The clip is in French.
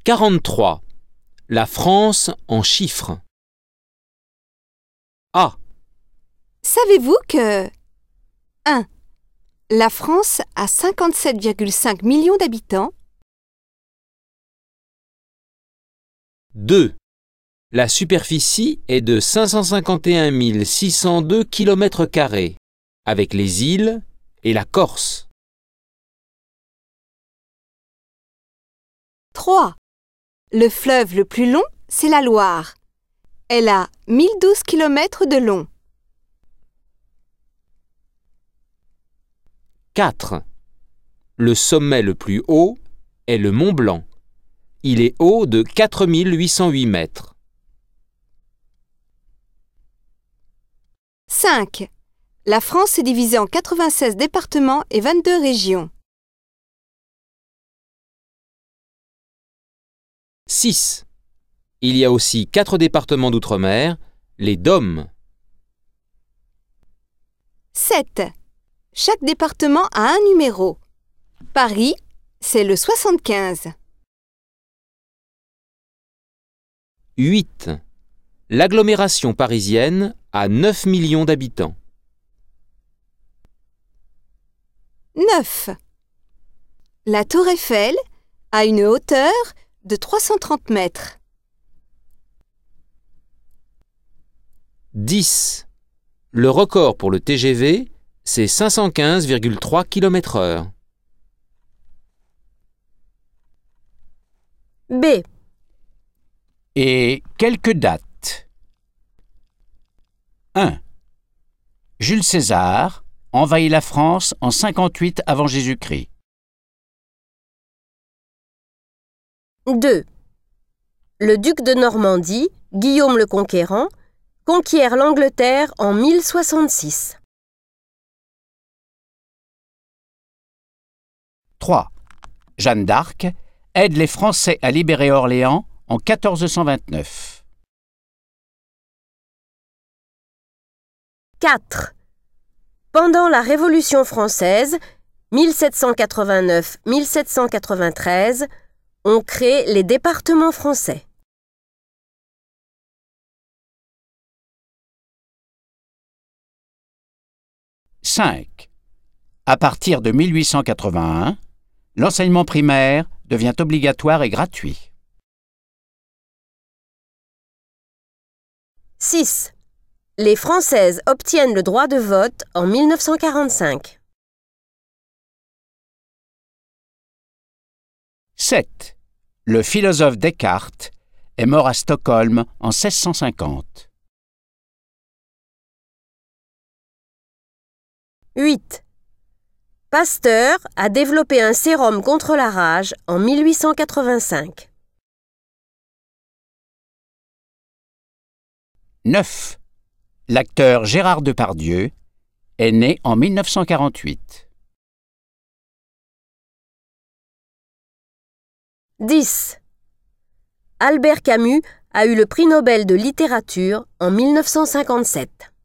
43. La France en chiffres. A. Savez-vous que 1. La France a 57,5 millions d'habitants. 2. La superficie est de 551 602 km², avec les îles et la Corse. 3. Le fleuve le plus long, c'est la Loire. Elle a 1012 km de long. 4. Le sommet le plus haut est le Mont Blanc. Il est haut de 4808 mètres. 5. La France est divisée en 96 départements et 22 régions. 6. Il y a aussi 4 départements d'outre-mer, les DOM. 7. Chaque département a un numéro. Paris, c'est le 75. 8. L'agglomération parisienne a 9 millions d'habitants. 9. La tour Eiffel a une hauteur de 330 mètres. 10. Le record pour le TGV, c'est 515,3 km/h. B. Et quelques dates. 1. Jules César envahit la France en 58 avant Jésus-Christ. 2. Le duc de Normandie, Guillaume le Conquérant, conquiert l'Angleterre en 1066. 3. Jeanne d'Arc aide les Français à libérer Orléans en 1429. 4. Pendant la Révolution française, 1789-1793, on crée les départements français. 5. À partir de 1881, l'enseignement primaire devient obligatoire et gratuit. 6. Les Françaises obtiennent le droit de vote en 1945. 7. Le philosophe Descartes est mort à Stockholm en 1650. 8. Pasteur a développé un sérum contre la rage en 1885. 9. L'acteur Gérard Depardieu est né en 1948. 10. Albert Camus a eu le prix Nobel de littérature en 1957.